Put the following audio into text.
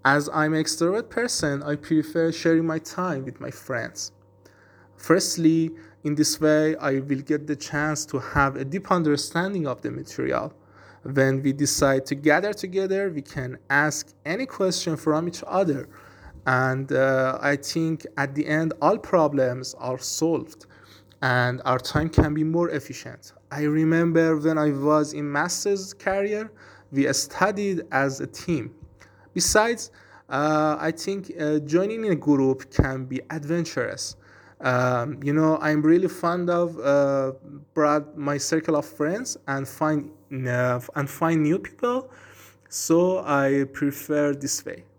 As I'm an extrovert person, I prefer sharing my time with my friends. Firstly, in this way, I will get the chance to have a deep understanding of the material. When we decide to gather together, we can ask any question from each other. And I think at the end, all problems are solved and our time can be more efficient. I remember when I was in master's career, we studied as a team. Besides, I think joining in a group can be adventurous. I'm really fond of broad my circle of friends and find new people. So I prefer this way.